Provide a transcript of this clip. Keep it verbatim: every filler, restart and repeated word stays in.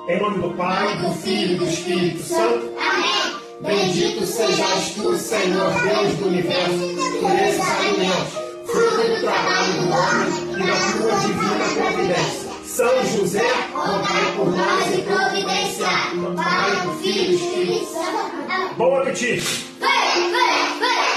Em nome do Pai, do Filho e do Espírito Santo. Amém. Bendito sejas tu, Senhor Deus do Universo, por esses alimentos, fruto do trabalho do homem e da tua divina providência. São José, rogai por nós e providenciai. Do Pai, do Filho e do Espírito Santo. Amém. Bom apetite! Vai, vai, vai.